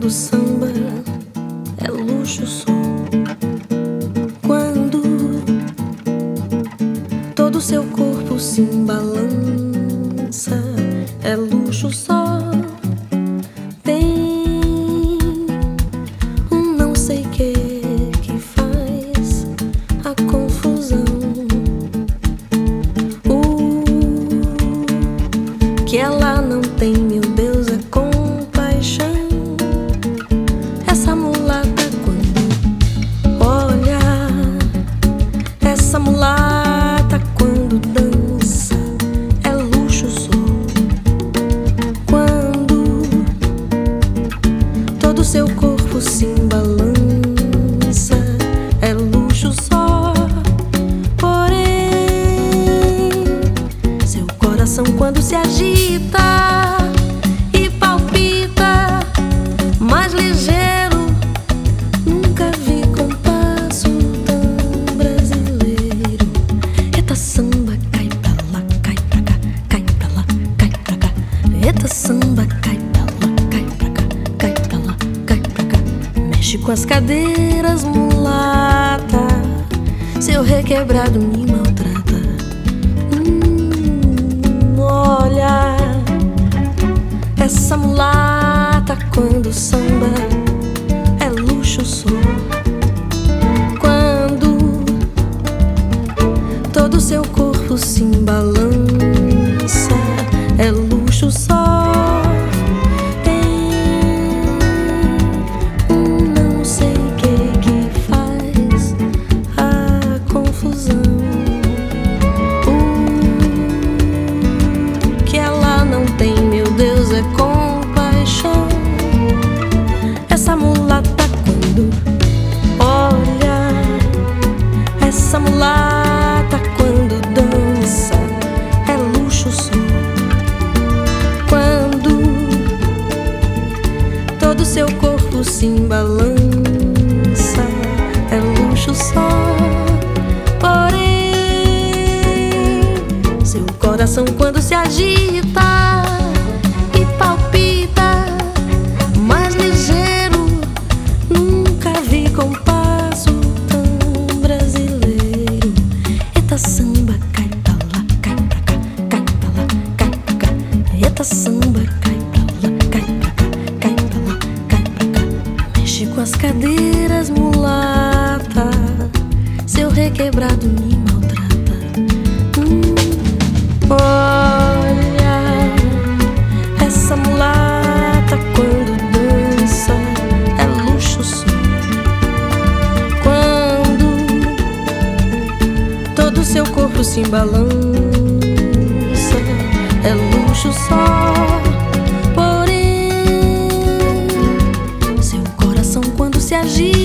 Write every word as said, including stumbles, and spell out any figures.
quando samba é luxo só. Quando todo seu corpo se embalança, é luxo só. Tem um não sei que que faz a confusão. O que ela não tem, meu Deus, é compaixão. Essa mulata quando olha, essa mulata quando dança, é luxo só. Quando todo seu corpo se embalança, é luxo só. Porém, seu coração quando se agita e palpita mais ligeiro, nunca vi compasso tão brasileiro. Eita samba, cai pra lá, cai pra cá, cai pra lá, cai pra cá. Eita samba, cai pra lá, cai pra cá, cai pra lá, cai pra cá. Mexe com as cadeiras, mulata, seu requebrado me maltrata. Hum, olha, essa mulata quando samba é luxo só. Quando todo seu corpo se embalança, é luxo só. Tem um não sei que que faz a confusão. O que ela não tem, meu Deus, é compaixão. Essa mulata quando olha, essa mulata quando dança, é luxo só. Quando todo seu corpo se embalança, é luxo só. Porém, seu coração quando se agita e palpita mais ligeiro, nunca vi compasso tão brasileiro. Eita samba, cai pra lá, cai pra cá, cai pra lá, cai pra cá. Eita samba, cai pra lá, cai pra cá, cai pra lá, cai pra cá. Mexe com as cadeiras, mulata, seu requebrado me maltrata. Hum, olha, essa mulata quando dança, é luxo só. Quando todo seu corpo se embalança, é luxo só. Porém, seu coração quando se agita